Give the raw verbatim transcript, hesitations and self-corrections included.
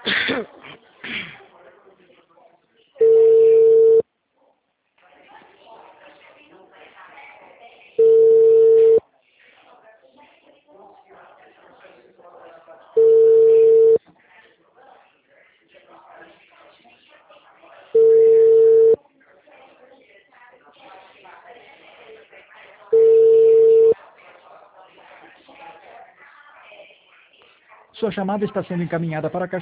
Sua chamada está sendo encaminhada para a caixa